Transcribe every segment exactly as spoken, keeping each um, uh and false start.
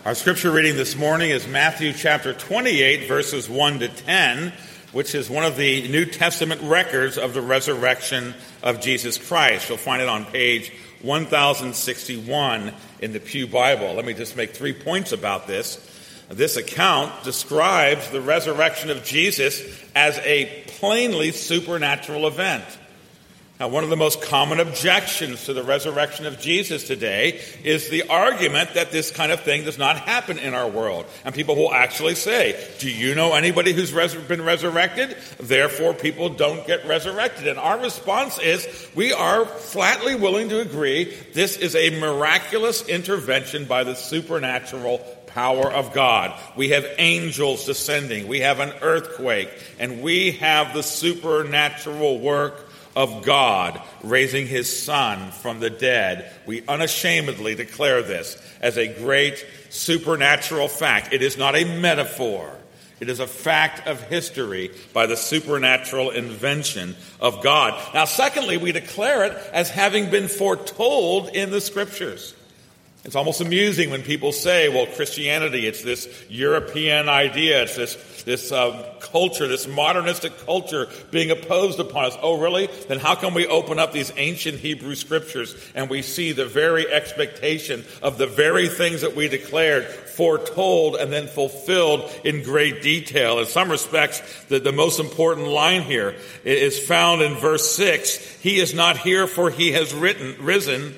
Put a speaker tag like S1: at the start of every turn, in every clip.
S1: Our scripture reading this morning is Matthew chapter twenty-eight, verses one to ten, which is one of the New Testament records of the resurrection of Jesus Christ. You'll find it on page one thousand sixty-one in the Pew Bible. Let me just make three points about this. This account describes the resurrection of Jesus as a plainly supernatural event. Now, one of the most common objections to the resurrection of Jesus today is the argument that this kind of thing does not happen in our world. And people will actually say, do you know anybody who's res- been resurrected? Therefore, people don't get resurrected. And our response is, we are flatly willing to agree this is a miraculous intervention by the supernatural power of God. We have angels descending. We have an earthquake. And we have the supernatural work of God raising his Son from the dead. We unashamedly declare this as a great supernatural fact. It is not a metaphor. It is a fact of history by the supernatural invention of God. Now, secondly, we declare it as having been foretold in the Scriptures. It's almost amusing when people say, well, Christianity, it's this European idea, it's this this uh, culture, this modernistic culture being opposed upon us. Oh, really? Then how come we open up these ancient Hebrew scriptures and we see the very expectation of the very things that we declared foretold and then fulfilled in great detail? In some respects, the, the most important line here is found in verse six. He is not here, for he has written, risen,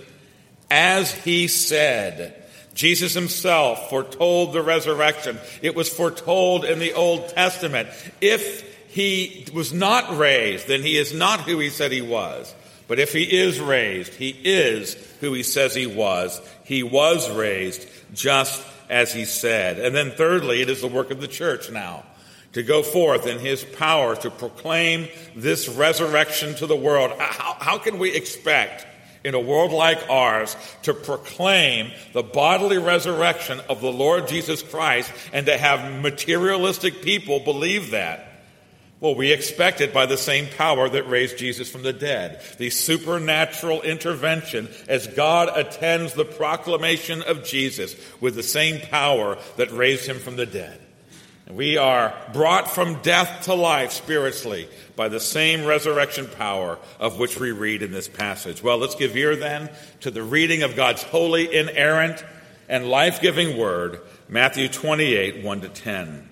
S1: as he said. Jesus himself foretold the resurrection. It was foretold in the Old Testament. If he was not raised, then he is not who he said he was. But if he is raised, he is who he says he was. He was raised just as he said. And then thirdly, it is the work of the church now to go forth in his power to proclaim this resurrection to the world. How, how can we expect in a world like ours to proclaim the bodily resurrection of the Lord Jesus Christ and to have materialistic people believe that? Well, we expect it by the same power that raised Jesus from the dead. The supernatural intervention as God attends the proclamation of Jesus with the same power that raised him from the dead. We are brought from death to life spiritually by the same resurrection power of which we read in this passage. Well, let's give ear then to the reading of God's holy, inerrant, and life-giving word, Matthew twenty-eight, one to ten.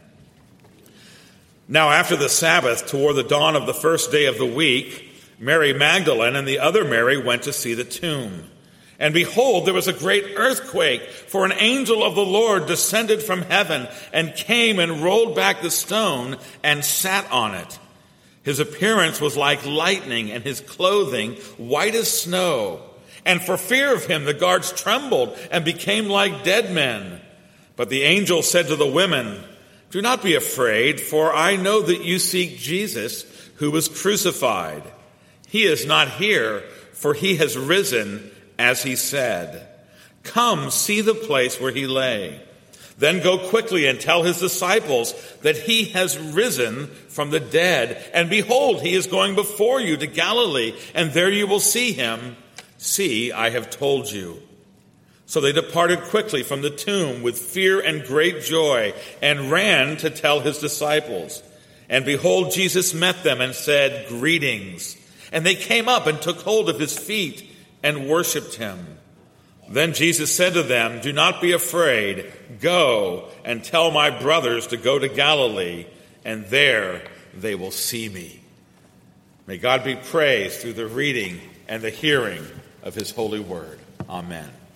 S1: Now after the Sabbath, toward the dawn of the first day of the week, Mary Magdalene and the other Mary went to see the tomb. And behold, there was a great earthquake, for an angel of the Lord descended from heaven and came and rolled back the stone and sat on it. His appearance was like lightning and his clothing white as snow. And for fear of him, the guards trembled and became like dead men. But the angel said to the women, "Do not be afraid, for I know that you seek Jesus who was crucified. He is not here, for he has risen as he said. Come, see the place where he lay. Then go quickly and tell his disciples that he has risen from the dead. And behold, he is going before you to Galilee, and there you will see him. See, I have told you." So they departed quickly from the tomb with fear and great joy, and ran to tell his disciples. And behold, Jesus met them and said, "Greetings." And they came up and took hold of his feet and worshipped him. Then Jesus said to them, "Do not be afraid. Go and tell my brothers to go to Galilee, and there they will see me." May God be praised through the reading and the hearing of his holy word. Amen.